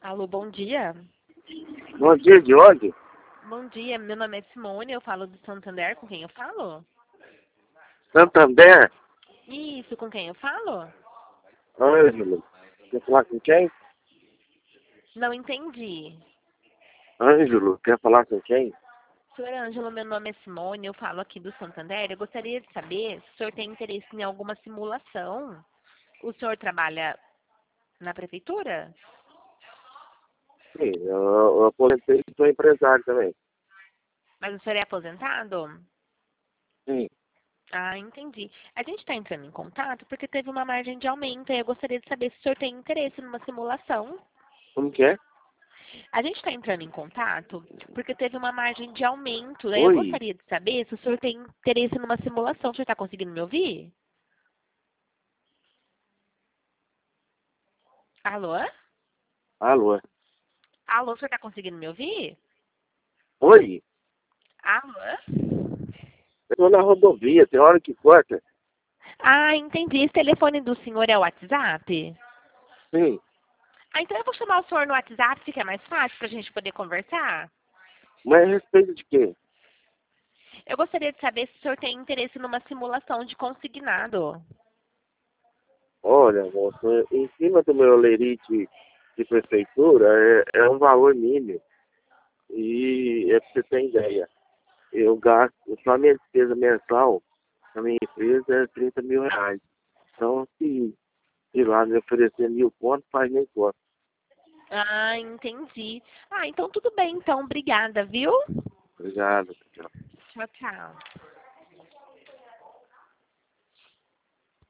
Alô, bom dia. Bom dia, de onde? Bom dia, meu nome é Simone, eu falo do Santander, com quem eu falo? Santander? Isso, com quem eu falo? Ângelo. Quer falar com quem? Não entendi. Ângelo, quer falar com quem? Senhor Ângelo, meu nome é Simone, eu falo aqui do Santander. Eu gostaria de saber se o senhor tem interesse em alguma simulação. O senhor trabalha na prefeitura? Sim, eu aposentei e sou empresário também. Mas o senhor é aposentado? Sim. Ah, entendi. A gente está entrando em contato porque teve uma margem de aumento e eu gostaria de saber se o senhor tem interesse numa simulação. Como que é? A gente está entrando em contato porque teve uma margem de aumento. Daí eu Oi. gostaria de saber se o senhor tem interesse numa simulação. O senhor está conseguindo me ouvir? Alô? Alô. Alô, o senhor está conseguindo me ouvir? Oi. Alô? Eu tô na rodovia, tem hora que corta. Ah, entendi. Esse telefone do senhor é o WhatsApp? Sim. Ah, então eu vou chamar o senhor no WhatsApp, fica mais fácil para a gente poder conversar. Mas a respeito de quê? Eu gostaria de saber se o senhor tem interesse numa simulação de consignado. Olha, moço, em cima do meu lerite de prefeitura é um valor mínimo. E é pra você ter ideia. Eu gasto, só a minha despesa mensal na minha empresa é 30 mil reais. Então, se ir lá me oferecer 1.000 pontos, faz nem conta. Ah, entendi. Ah, então tudo bem, então. Obrigada, viu? Obrigado. Tchau. Tchau, tchau.